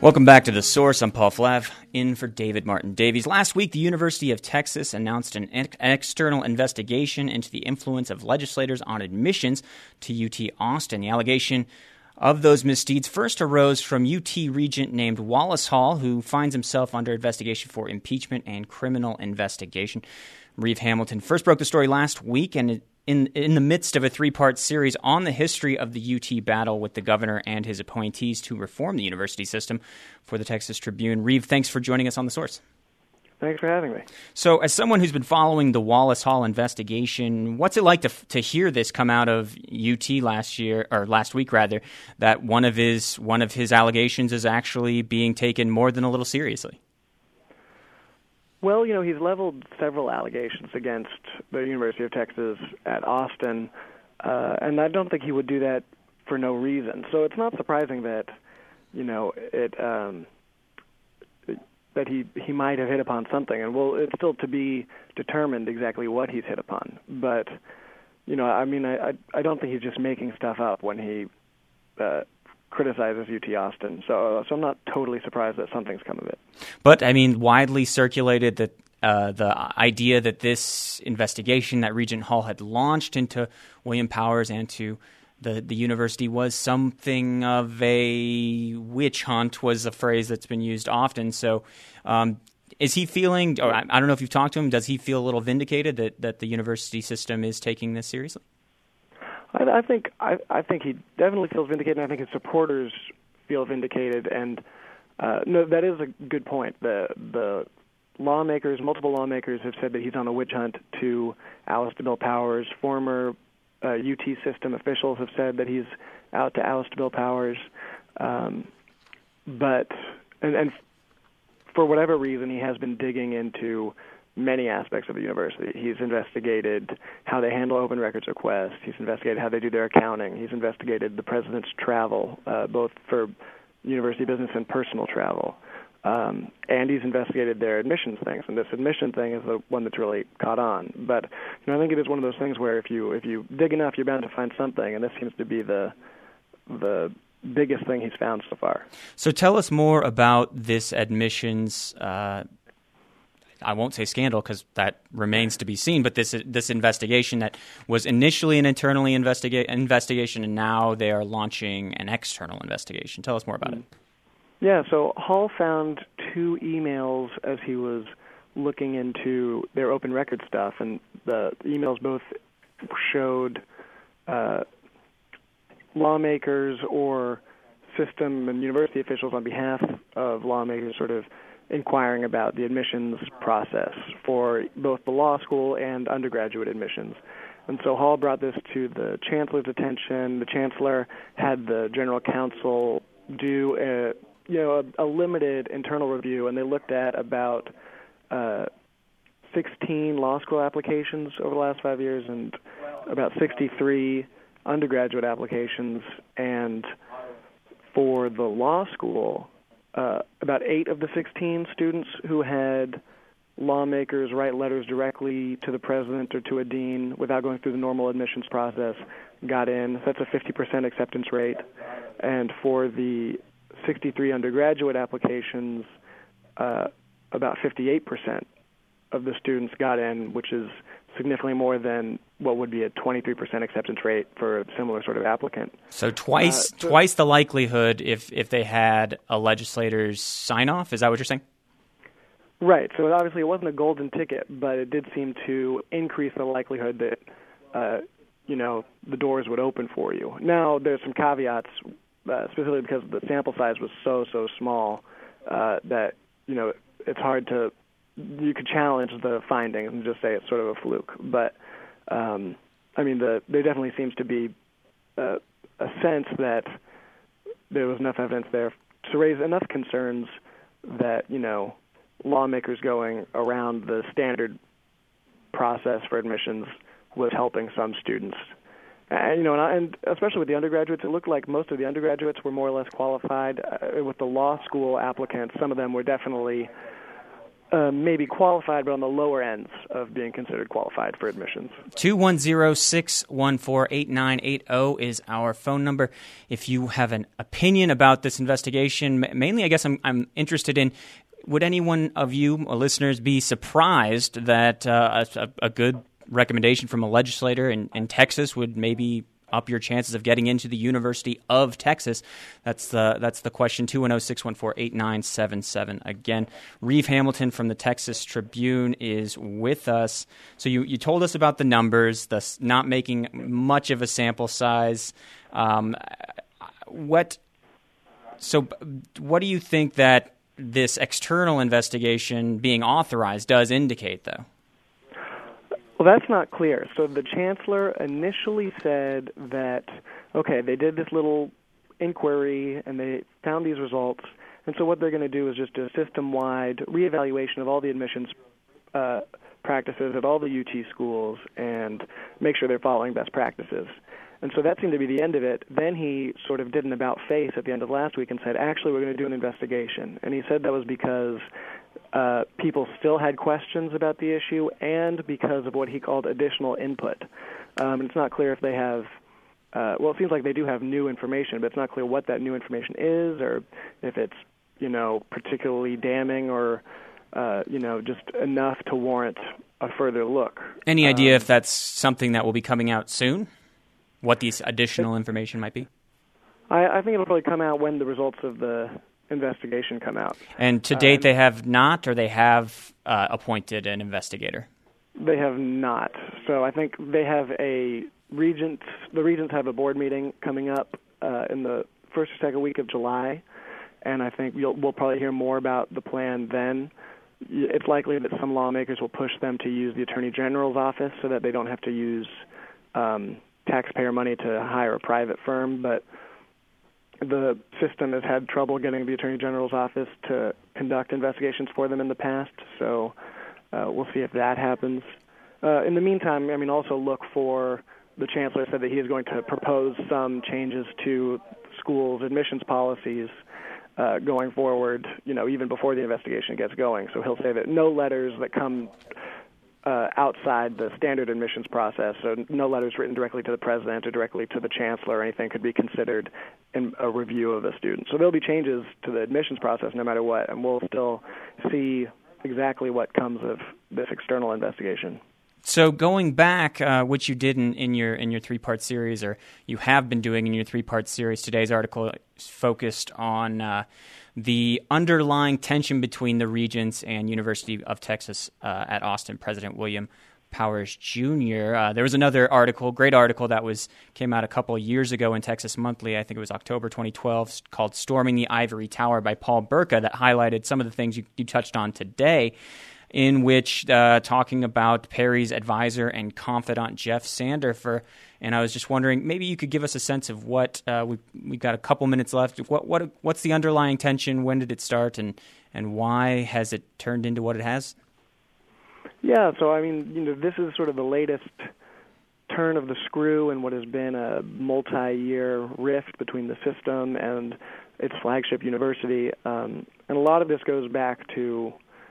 Welcome back to The Source. I'm Paul Flav, in for David Martin Davies. Last week, the University of Texas announced an external investigation into the influence of legislators on admissions to UT Austin. The allegation of those misdeeds first arose from UT regent named Wallace Hall, who finds himself under investigation for impeachment and criminal investigation. Reeve Hamilton first broke the story last week, and in the midst of a three-part series on the history of the UT battle with the governor and his appointees to reform the university system for the Texas Tribune. Reeve, thanks for joining us on The Source. Thanks for having me. So, as someone who's been following the Wallace Hall investigation, what's it like to hear this come out of UT last week, that one of his allegations is actually being taken more than a little seriously? Well, he's leveled several allegations against the University of Texas at Austin, and I don't think he would do that for no reason. So it's not surprising that, that he might have hit upon something, and it's still to be determined exactly what he's hit upon. But, I don't think he's just making stuff up when he criticizes UT Austin. So I'm not totally surprised that something's come of it. But, widely circulated that the idea that this investigation that Regent Hall had launched into William Powers and to the university was something of a witch hunt was a phrase that's been used often. So is he feeling, or I don't know if you've talked to him, does he feel a little vindicated that the university system is taking this seriously? I think he definitely feels vindicated, and I think his supporters feel vindicated. And no, that is a good point. The lawmakers, multiple lawmakers, have said that he's on a witch hunt to oust Bill Powers. Former UT system officials have said that he's out to oust Bill Powers. But for whatever reason, he has been digging into many aspects of the university. He's investigated how they handle open records requests. He's investigated how they do their accounting. He's investigated the president's travel, both for university business and personal travel. And he's investigated their admissions things. And this admission thing is the one that's really caught on. But I think it is one of those things where if you dig enough, you're bound to find something. And this seems to be the biggest thing he's found so far. So tell us more about this admissions I won't say scandal because that remains to be seen, but this investigation that was initially an internal investigation, and now they are launching an external investigation. Tell us more about it. Yeah, so Hall found 2 emails as he was looking into their open record stuff, and the emails both showed lawmakers or system and university officials on behalf of lawmakers sort of inquiring about the admissions process for both the law school and undergraduate admissions. And so Hall brought this to the chancellor's attention. The chancellor had the general counsel do a limited internal review, and they looked at about 16 law school applications over the last 5 years and about 63 undergraduate applications. And for the law school, about 8 of the 16 students who had lawmakers write letters directly to the president or to a dean without going through the normal admissions process got in. That's a 50% acceptance rate. And for the 63 undergraduate applications, about 58% of the students got in, which is significantly more than what would be a 23% acceptance rate for a similar sort of applicant. So twice the likelihood if they had a legislator's sign-off? Is that what you're saying? Right. So obviously it wasn't a golden ticket, but it did seem to increase the likelihood that, the doors would open for you. Now, there's some caveats, specifically because the sample size was so small that, it's hard to – you could challenge the findings and just say it's sort of a fluke. But, there definitely seems to be a sense that there was enough evidence there to raise enough concerns that, lawmakers going around the standard process for admissions was helping some students. And especially with the undergraduates, it looked like most of the undergraduates were more or less qualified. With the law school applicants, some of them were definitely maybe qualified, but on the lower ends of being considered qualified for admissions. 210-614-8980 is our phone number. If you have an opinion about this investigation, mainly I guess I'm interested in, would anyone of you listeners be surprised that a good recommendation from a legislator in Texas would maybe up your chances of getting into the University of Texas? That's the question. 210-614-8977. Again, Reeve Hamilton from the Texas Tribune is with us. So you told us about the numbers, the not making much of a sample size. What do you think that this external investigation being authorized does indicate, though? Well, that's not clear. So the chancellor initially said that, okay, they did this little inquiry and they found these results, and so what they're going to do is just a system-wide reevaluation of all the admissions practices at all the UT schools and make sure they're following best practices. And so that seemed to be the end of it. Then he sort of did an about-face at the end of last week and said, actually, we're going to do an investigation. And he said that was because people still had questions about the issue and because of what he called additional input. It's not clear if they have, it seems like they do have new information, but it's not clear what that new information is or if it's, particularly damning or, just enough to warrant a further look. Any idea if that's something that will be coming out soon? What these additional information might be? I think it'll probably come out when the results of the investigation come out. And to date, they have not, or they have appointed an investigator? They have not. So I think they have the regents have a board meeting coming up in the first or second week of July, and I think we'll probably hear more about the plan then. It's likely that some lawmakers will push them to use the Attorney General's office so that they don't have to use taxpayer money to hire a private firm, but the system has had trouble getting the Attorney General's office to conduct investigations for them in the past, so we'll see if that happens. In the meantime, also look for, the Chancellor said that he is going to propose some changes to schools' admissions policies going forward, even before the investigation gets going. So he'll say that no letters that come outside the standard admissions process, so no letters written directly to the president or directly to the chancellor or anything could be considered in a review of a student. So there'll be changes to the admissions process no matter what, and we'll still see exactly what comes of this external investigation. So going back, which you did in your three-part series, or you have been doing in your three-part series, today's article is focused on the underlying tension between the Regents and University of Texas at Austin, President William Powers Jr. There was another article, great article, that came out a couple of years ago in Texas Monthly. I think it was October 2012, called "Storming the Ivory Tower" by Paul Burka, that highlighted some of the things you touched on today, in which talking about Perry's advisor and confidant Jeff Sandifer. And I was just wondering, maybe you could give us a sense of what we've got a couple minutes left. What's the underlying tension? When did it start, and why has it turned into what it has? Yeah, so this is sort of the latest turn of the screw in what has been a multi-year rift between the system and its flagship university, and a lot of this goes back to.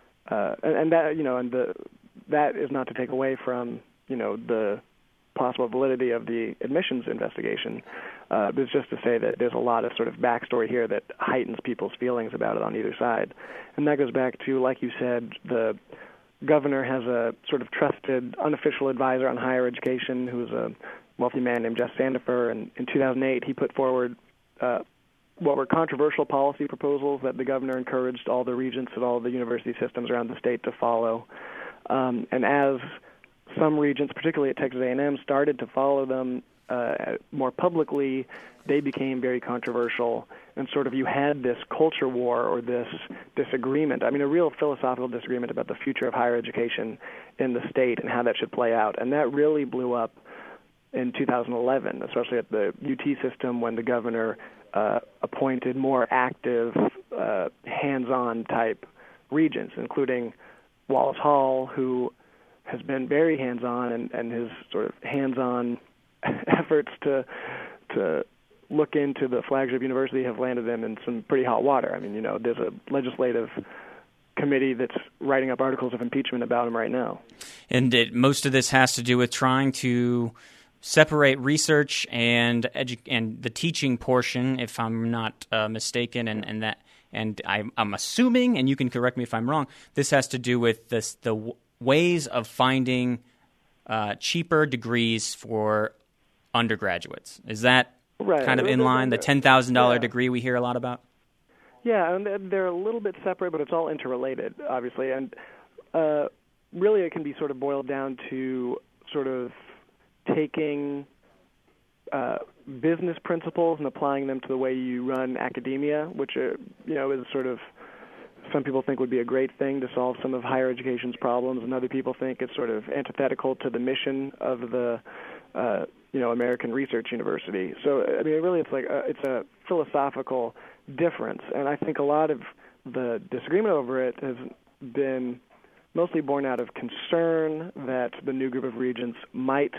That is not to take away from the possible validity of the admissions investigation, but it's just to say that there's a lot of sort of backstory here that heightens people's feelings about it on either side, and that goes back to, like you said, the governor has a sort of trusted unofficial advisor on higher education who's a wealthy man named Jeff Sandifer, and in 2008 he put forward what were controversial policy proposals that the governor encouraged all the regents at all the university systems around the state to follow. And as some regents, particularly at Texas A&M, started to follow them more publicly, they became very controversial. And sort of you had this culture war or this disagreement, a real philosophical disagreement about the future of higher education in the state and how that should play out. And that really blew up in 2011, especially at the UT system when the governor appointed more active, hands-on type regents, including Wallace Hall, who has been very hands-on, and his sort of hands-on efforts to look into the flagship university have landed them in some pretty hot water. There's a legislative committee that's writing up articles of impeachment about him right now. And most of this has to do with trying to separate research and the teaching portion, if I'm not mistaken, and I'm assuming, and you can correct me if I'm wrong, this has to do with the ways of finding cheaper degrees for undergraduates. Is that kind of in line, the $10,000 degree we hear a lot about? Yeah, and they're a little bit separate, but it's all interrelated, obviously. And really it can be sort of boiled down to sort of taking business principles and applying them to the way you run academia, which is sort of, some people think would be a great thing to solve some of higher education's problems, and other people think it's sort of antithetical to the mission of the American Research University. So I mean, really, it's a philosophical difference, and I think a lot of the disagreement over it has been mostly born out of concern that the new group of regents might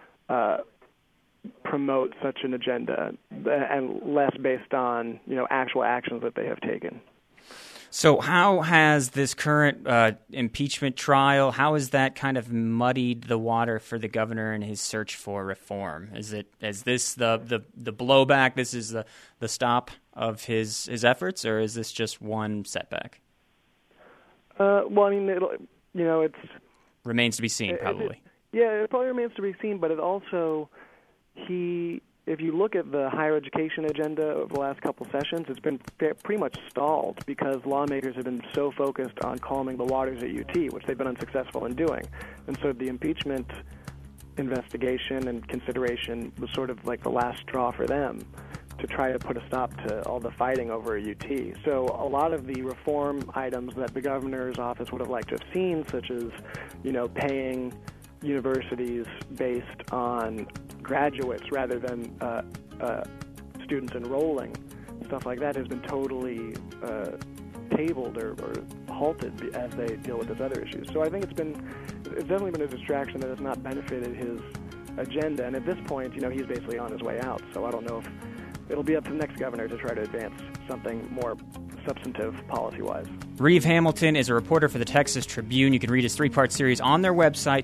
promote such an agenda, and less based on actual actions that they have taken. So how has this current impeachment trial, how has that kind of muddied the water for the governor in his search for reform? Is this the blowback, this is the stop of his efforts, or is this just one setback? Well, I mean, it's... Remains to be seen, probably. It probably remains to be seen, but it also... If you look at the higher education agenda over the last couple sessions, it's been pretty much stalled because lawmakers have been so focused on calming the waters at UT, which they've been unsuccessful in doing. And so the impeachment investigation and consideration was sort of like the last straw for them to try to put a stop to all the fighting over UT. So a lot of the reform items that the governor's office would have liked to have seen, such as, paying universities based on graduates rather than students enrolling, stuff like that has been totally tabled or halted as they deal with those other issues. So I think it's definitely been a distraction that has not benefited his agenda. And at this point, he's basically on his way out. So I don't know if it'll be up to the next governor to try to advance something more substantive policy-wise. Reeve Hamilton is a reporter for the Texas Tribune. You can read his 3-part series on their website,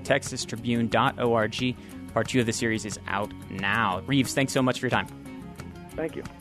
texastribune.org. Part 2 of the series is out now. Reeves, thanks so much for your time. Thank you.